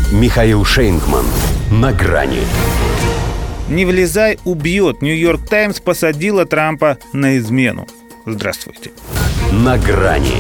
Михаил Шейнгман. На грани. «Не влезай, убьет». Нью-Йорк Таймс посадила Трампа на измену. Здравствуйте. На грани.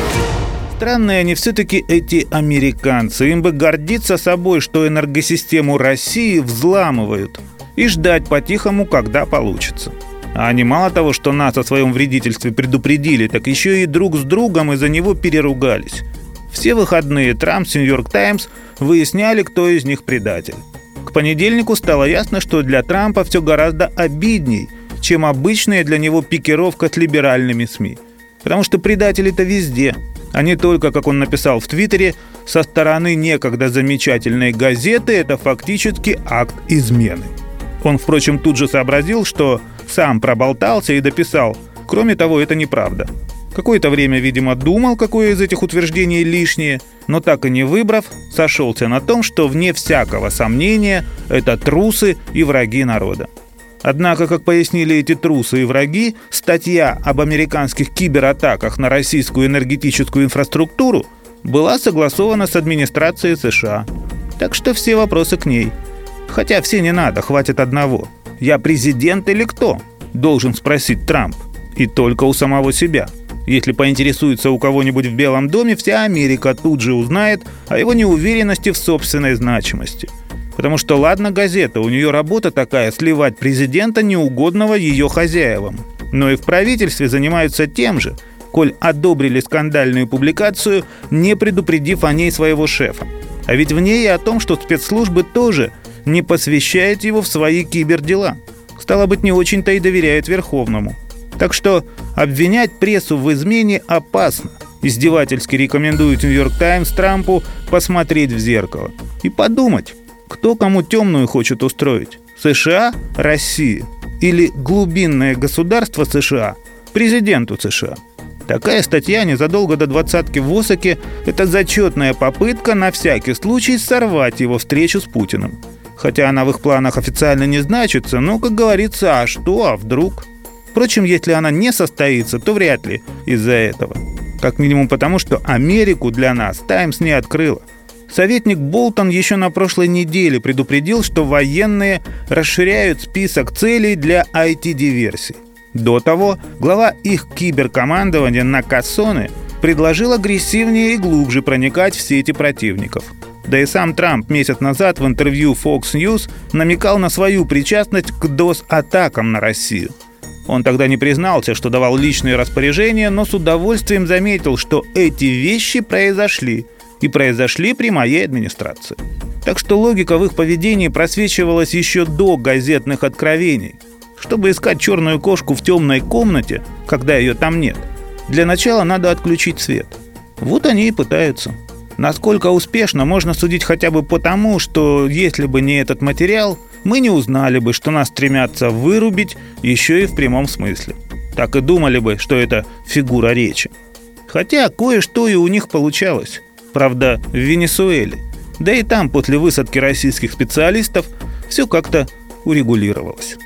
Странные они все-таки эти американцы. Им бы гордиться собой, что энергосистему России взламывают, и ждать по-тихому, когда получится. А они мало того, что нас о своем вредительстве предупредили, так еще и друг с другом из-за него переругались. Все выходные Трамп с Нью-Йорк Таймс выясняли, кто из них предатель. К понедельнику стало ясно, что для Трампа все гораздо обидней, чем обычная для него пикировка с либеральными СМИ. Потому что предатели-то везде, а не только, как он написал в Твиттере, со стороны некогда замечательной газеты это фактически акт измены. Он, впрочем, тут же сообразил, что сам проболтался и дописал: кроме того, это неправда. Какое-то время, видимо, думал, какое из этих утверждений лишнее, но так и не выбрав, сошелся на том, что, вне всякого сомнения, это трусы и враги народа. Однако, как пояснили эти трусы и враги, статья об американских кибератаках на российскую энергетическую инфраструктуру была согласована с администрацией США. Так что все вопросы к ней. Хотя все не надо, хватит одного. «Я президент или кто?» должен спросить Трамп. И только у самого себя. Если поинтересуется у кого-нибудь в Белом доме, вся Америка тут же узнает о его неуверенности в собственной значимости. Потому что, ладно, газета, у нее работа такая — сливать президента, неугодного ее хозяевам. Но и в правительстве занимаются тем же, коль одобрили скандальную публикацию, не предупредив о ней своего шефа. А ведь в ней и о том, что спецслужбы тоже не посвящают его в свои кибердела. Стало быть, не очень-то и доверяют Верховному. Так что обвинять прессу в измене опасно. Издевательски рекомендует Нью-Йорк Таймс Трампу посмотреть в зеркало и подумать, кто кому темную хочет устроить. США, Россия или глубинное государство США, президенту США. Такая статья незадолго до двадцатки в Осаке – это зачетная попытка на всякий случай сорвать его встречу с Путиным. Хотя она в их планах официально не значится, но, как говорится, а что, а вдруг? Впрочем, если она не состоится, то вряд ли из-за этого. Как минимум потому, что Америку для нас «Таймс» не открыла. Советник Болтон еще на прошлой неделе предупредил, что военные расширяют список целей для IT-диверсий. До того глава их киберкомандования Накасоне предложил агрессивнее и глубже проникать в сети противников. Да и сам Трамп месяц назад в интервью Fox News намекал на свою причастность к DOS-атакам на Россию. Он тогда не признался, что давал личные распоряжения, но с удовольствием заметил, что эти вещи произошли. И произошли при моей администрации. Так что логика в их поведении просвечивалась еще до газетных откровений. Чтобы искать черную кошку в темной комнате, когда ее там нет, для начала надо отключить свет. Вот они и пытаются. Насколько успешно, можно судить хотя бы потому, что если бы не этот материал, мы не узнали бы, что нас стремятся вырубить еще и в прямом смысле. Так и думали бы, что это фигура речи. Хотя кое-что и у них получалось. Правда, в Венесуэле. Да и там после высадки российских специалистов все как-то урегулировалось.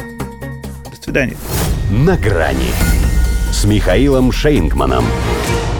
До свидания. На грани с Михаилом Шейнгманом.